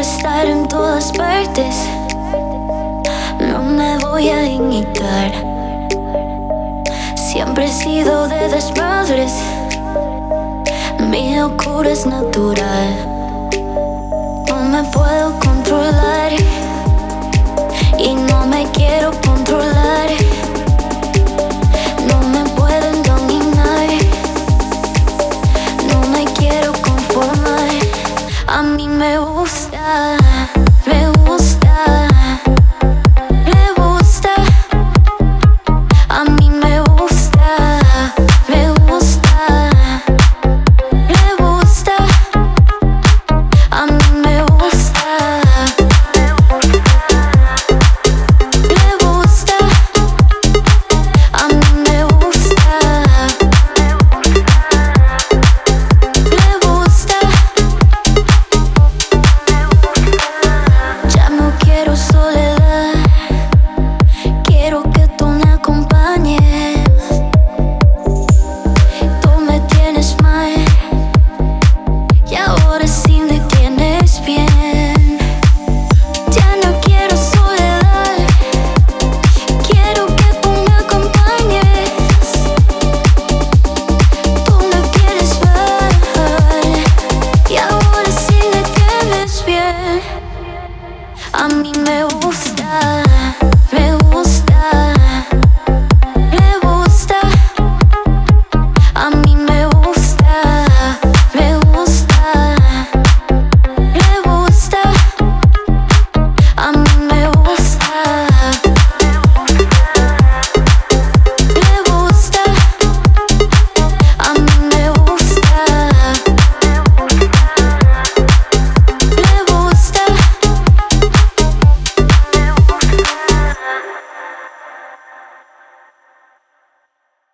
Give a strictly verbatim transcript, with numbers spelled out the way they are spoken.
estar en todas partes. No me voy a imitar. Siempre he sido de desmadres. Mi locura es natural. No me puedo controlar y no me quiero controlar. No me pueden dominar. No me quiero conformar. A mí me gusta, me gusta, me gusta. A mí me gusta, me gusta, me gusta. A mí me gusta, me gusta. A mí me gusta, me gusta. Ya no quiero soledad, quiero que tú me acompañes. Tú me tienes mal y ahora sí me tienes bien. Ya no quiero soledad, quiero que tú me acompañes. Tú me quieres mal y ahora sí me tienes bien. A mí me